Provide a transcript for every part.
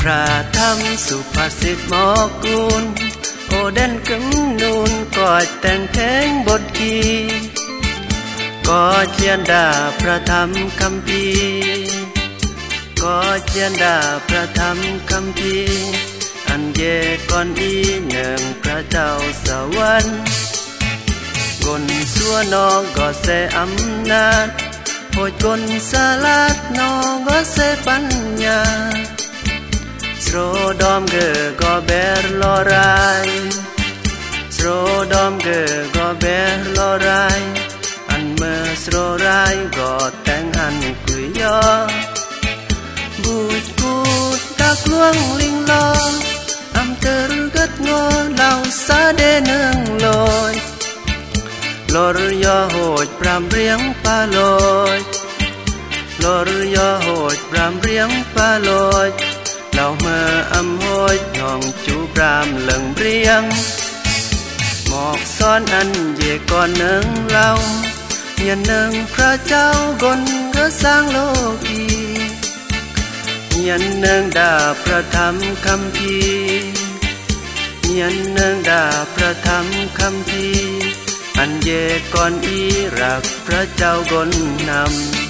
ระธรรมสุภาษิตหมอกูลโอเด่นกำนูนก่อแต่งเพลงบทกีก็เขียนด่าพระธรรมคัมภีร์ก็เขียนด่าพระธรรมคัมภีร์อันเย่ก่อนอีหนึ่งพระเจ้าสวรรค์กลสัวนองก็เสอำนาจโหดกลสลัดนองก็เสปัญญาสโรดอมเกอก็เบรลอไรสโรดอมเกอก็เบรลอไรอันเมื่อสโรไรก็แต่งอันกุยยอบูดกูดดักลวงลิงลออำเตอร์กัดงอเหล่าสาเดนึงลอยลอรยอโหดปรามเรียงปาลอยลอรยอโหดปรามเรียงปาลอยเหล่าเมื่ออำโหดน้องจูปรามเหลิงเรียงหมอกซ้อนอันเย่ก่อนหนึ่งเล่ายันหนึ่งพระเจ้ากลก็สร้างโลกียันหนึ่งด่าพระธรรมคัมภีร์ยันหนึ่งด่าพระธรรมคัมภีร์อันเย่ก่อนอีรักพระเจ้ากลนำ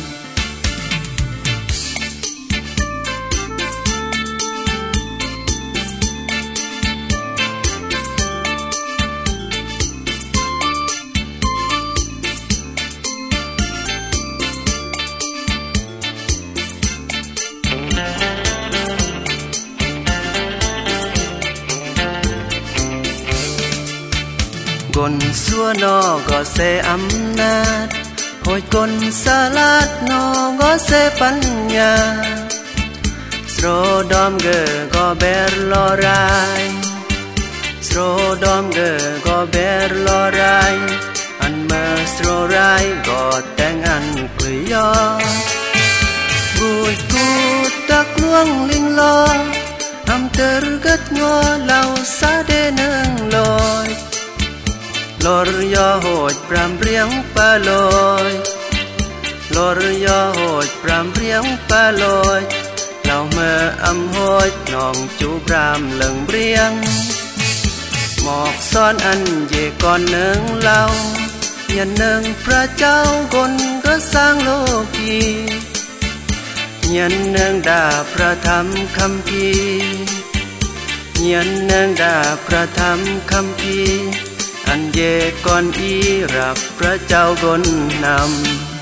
กลสัวนอก็เสอำนาจโหยกลสลัดนอก็เสปัญญาสโรดอมเกอก็เบรลอไรสโรดอมเกอก็เบรลอไรอันเมื่อสโรไรก็แต่งอันกุยยอบูดกูดดักลวงลิงลออำเตอร์กัดงอเหล่าสาเดนึงลอยลอรยอโหดปรามเรียงปาลอยลอรยอโหดปรามเรียงปาลอยเหล่าเมื่ออำโหดน้องจูปรามเหลิงเรียงหมอกซ้อนอันเย่ก่อนหนึ่งเล่ายันหนึ่งพระเจ้ากลก็สร้างโลกียันหนึ่งด่าพระธรรมคัมภีร์ยันหนึ่งด่าพระธรรมคัมภีร์อันเย่ก่อนอีรักพระเจ้ากลนำ